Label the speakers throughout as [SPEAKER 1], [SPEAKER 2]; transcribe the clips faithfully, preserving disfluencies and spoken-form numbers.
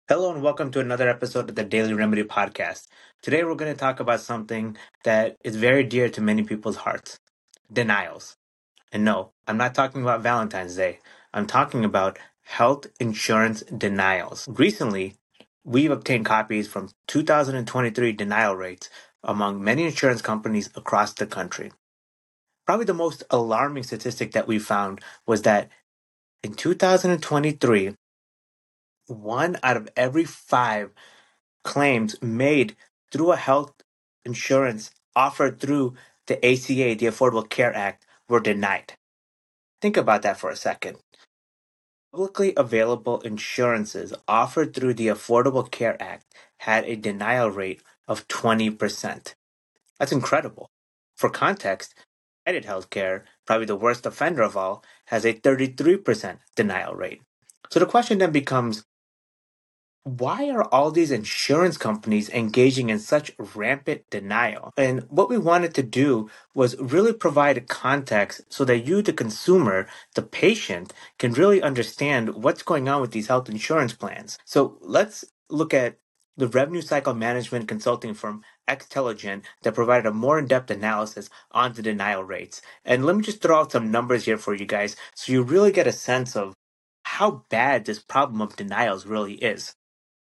[SPEAKER 1] Hello and welcome to another episode of the Daily Remedy Podcast. Today we're going to talk about something that is very dear to many people's hearts: denials. And no, I'm not talking about Valentine's Day. I'm talking about health insurance denials. Recently, we've obtained copies from two thousand twenty-three denial rates among many insurance companies across the country. Probably the most alarming statistic that we found was that in two thousand twenty-three, one out of every five claims made through a health insurance offered through the A C A, the Affordable Care Act, were denied. Think about that for a second. Publicly available insurances offered through the Affordable Care Act had a denial rate of twenty percent. That's incredible. For context, United Healthcare, probably the worst offender of all, has a thirty-three percent denial rate. So the question then becomes, why are all these insurance companies engaging in such rampant denial? And what we wanted to do was really provide a context so that you, the consumer, the patient, can really understand what's going on with these health insurance plans. So let's look at the revenue cycle management consulting firm Xtelligent that provided a more in-depth analysis on the denial rates. And let me just throw out some numbers here for you guys so you really get a sense of how bad this problem of denials really is.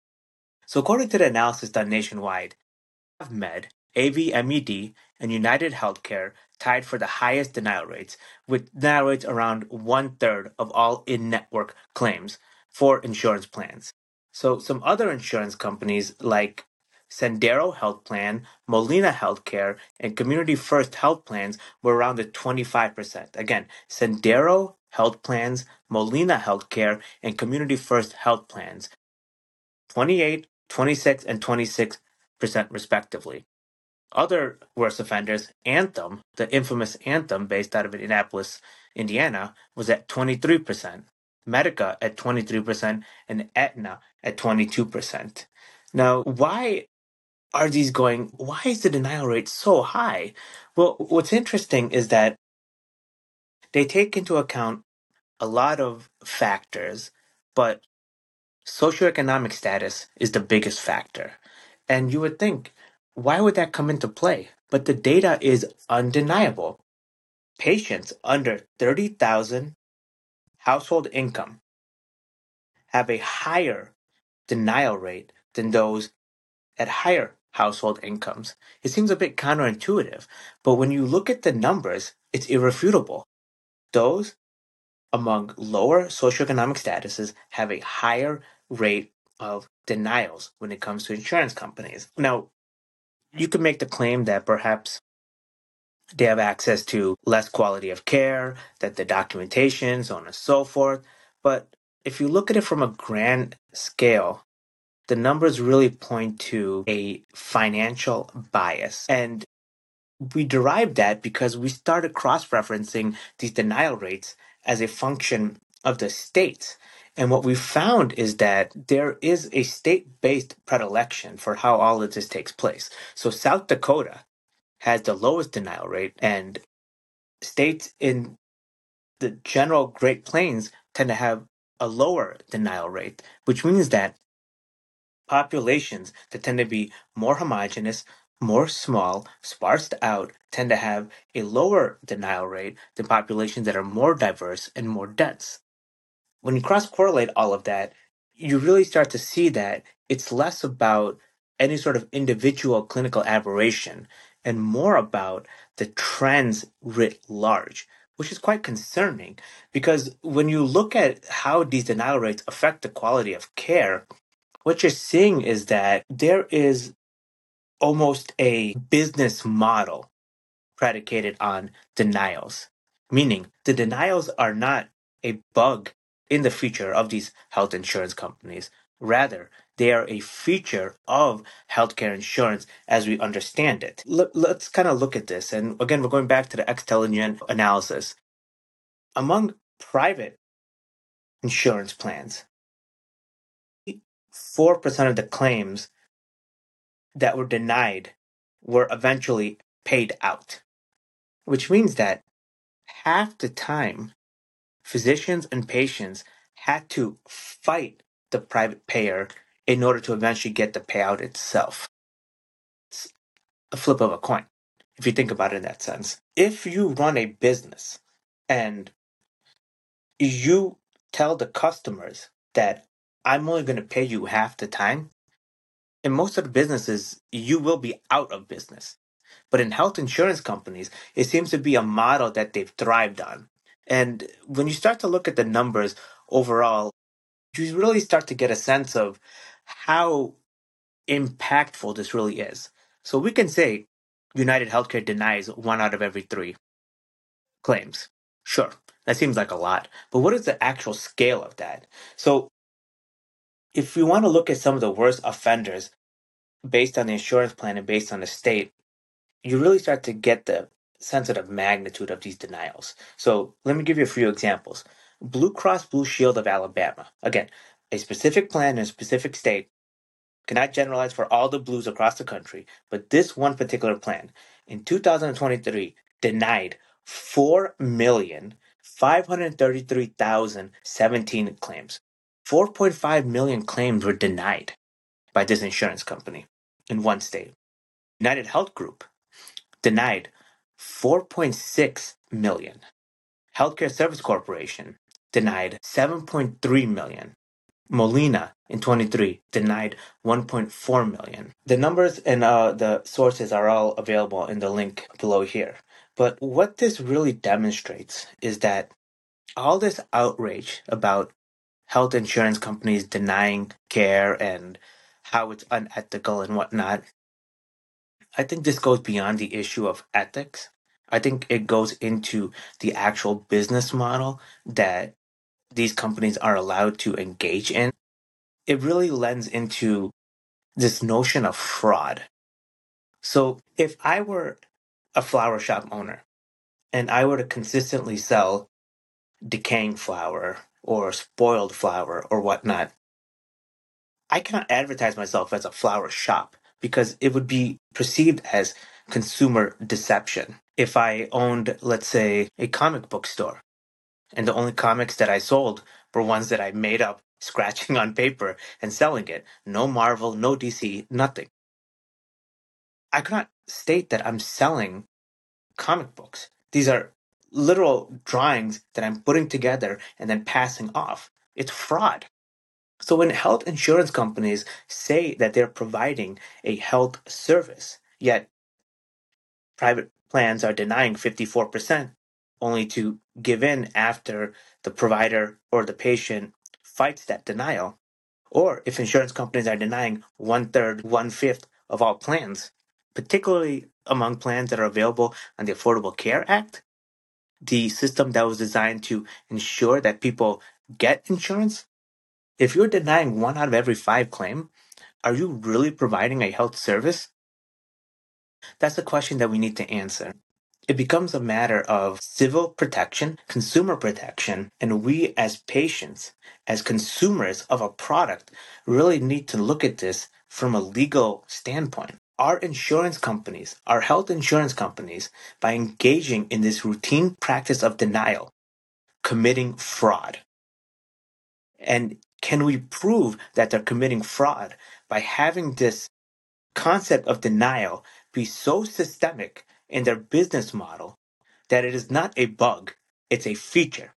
[SPEAKER 1] So according to the analysis done nationwide, AvMed, AVMED, and United Healthcare tied for the highest denial rates, with denial rates around one-third of all in-network claims for insurance plans. So some other insurance companies like Sendero Health Plan, Molina Healthcare, and Community First Health Plans were around the twenty-five percent. Again, Sendero Health Plans, Molina Healthcare, and Community First Health Plans, twenty-eight, twenty-six, and twenty-six percent respectively. Other worst offenders, Anthem, the infamous Anthem based out of Indianapolis, Indiana, was at twenty-three percent, Medica at twenty-three percent, and Aetna at twenty-two percent. Now, why are these going, why is the denial rate so high? Well, what's interesting is that they take into account a lot of factors, but socioeconomic status is the biggest factor. And you would think, why would that come into play? But the data is undeniable. Patients under thirty thousand household income have a higher denial rate than those at higher household incomes. It seems a bit counterintuitive, but when you look at the numbers, it's irrefutable. Those among lower socioeconomic statuses have a higher rate of denials when it comes to insurance companies. Now, you could make the claim that perhaps they have access to less quality of care, that the documentation, so on and so forth. But if you look at it from a grand scale, the numbers really point to a financial bias. And we derived that because we started cross-referencing these denial rates as a function of the states. And what we found is that there is a state-based predilection for how all of this takes place. So South Dakota has the lowest denial rate, and states in the general Great Plains tend to have a lower denial rate, which means that populations that tend to be more homogeneous, more small, sparsed out, tend to have a lower denial rate than populations that are more diverse and more dense. When you cross correlate all of that, you really start to see that it's less about any sort of individual clinical aberration and more about the trends writ large, which is quite concerning because when you look at how these denial rates affect the quality of care, what you're seeing is that there is almost a business model predicated on denials, meaning the denials are not a bug in the future of these health insurance companies. Rather, they are a feature of healthcare insurance as we understand it. Let, let's kind of look at this. And again, we're going back to the Xtelligent analysis. Among private insurance plans, four percent of the claims that were denied were eventually paid out, which means that half the time physicians and patients had to fight the private payer in order to eventually get the payout itself. It's a flip of a coin, if you think about it in that sense. If you run a business and you tell the customers that I'm only going to pay you half the time, in most of the businesses, you will be out of business. But in health insurance companies, it seems to be a model that they've thrived on. And when you start to look at the numbers overall, you really start to get a sense of how impactful this really is. So we can say United Healthcare denies one out of every three claims. Sure, that seems like a lot. But what is the actual scale of that? So if we want to look at some of the worst offenders based on the insurance plan and based on the state, you really start to get the sense of the magnitude of these denials. So let me give you a few examples. Blue Cross Blue Shield of Alabama. Again, a specific plan in a specific state, cannot generalize for all the blues across the country, but this one particular plan in two thousand twenty-three denied four million five hundred thirty-three thousand seventeen claims. four point five million claims were denied by this insurance company in one state. United Health Group denied four point six million. Healthcare Service Corporation denied seven point three million. Molina in twenty-three denied one point four million. The numbers and uh, the sources are all available in the link below here. But what this really demonstrates is that all this outrage about health insurance companies denying care and how it's unethical and whatnot, I think this goes beyond the issue of ethics. I think it goes into the actual business model that these companies are allowed to engage in. It really lends into this notion of fraud. So if I were a flower shop owner and I were to consistently sell decaying flower or spoiled flower or whatnot, I cannot advertise myself as a flower shop because it would be perceived as consumer deception. If I owned, let's say, a comic book store and the only comics that I sold were ones that I made up, scratching on paper and selling it, no Marvel, no D C, nothing, I cannot state that I'm selling comic books. These are literal drawings that I'm putting together and then passing off. It's fraud. So when health insurance companies say that they're providing a health service, yet private plans are denying fifty-four percent only to give in after the provider or the patient fights that denial, or if insurance companies are denying one third, one fifth of all plans, particularly among plans that are available on the Affordable Care Act, the system that was designed to ensure that people get insurance, if you're denying one out of every five claim, are you really providing a health service? That's a question that we need to answer. It becomes a matter of civil protection, consumer protection, and we as patients, as consumers of a product, really need to look at this from a legal standpoint. Our insurance companies, our health insurance companies, by engaging in this routine practice of denial, committing fraud. And can we prove that they're committing fraud by having this concept of denial be so systemic in their business model that it is not a bug, it's a feature?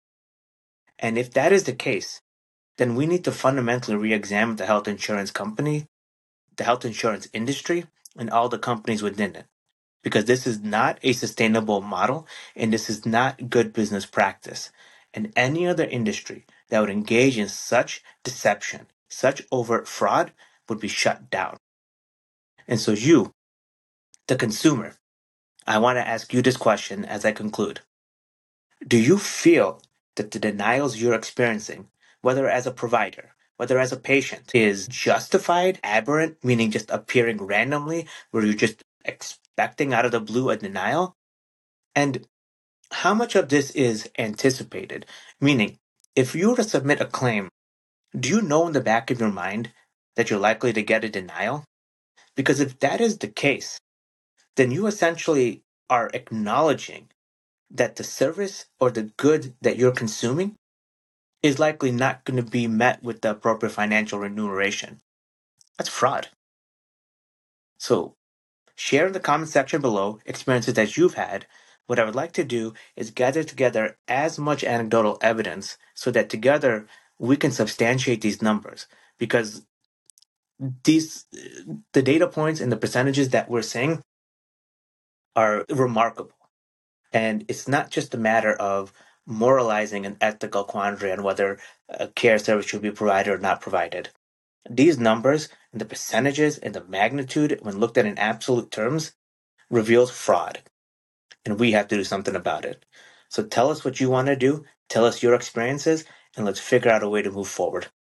[SPEAKER 1] And if that is the case, then we need to fundamentally re-examine the health insurance company, the health insurance industry, and all the companies within it. Because this is not a sustainable model and this is not good business practice. And any other industry that would engage in such deception, such overt fraud, would be shut down. And so you, the consumer, I want to ask you this question as I conclude. Do you feel that the denials you're experiencing, whether as a provider, whether as a patient, is justified, aberrant, meaning just appearing randomly, where you're just expecting out of the blue a denial? And how much of this is anticipated? Meaning, if you were to submit a claim, do you know in the back of your mind that you're likely to get a denial? Because if that is the case, then you essentially are acknowledging that the service or the good that you're consuming is likely not going to be met with the appropriate financial remuneration. That's fraud. So share in the comment section below experiences that you've had. What I would like to do is gather together as much anecdotal evidence so that together we can substantiate these numbers, because these the data points and the percentages that we're seeing are remarkable. And it's not just a matter of moralizing an ethical quandary on whether a care service should be provided or not provided. These numbers and the percentages and the magnitude, when looked at in absolute terms, reveals fraud. And we have to do something about it. So tell us what you want to do, tell us your experiences, and let's figure out a way to move forward.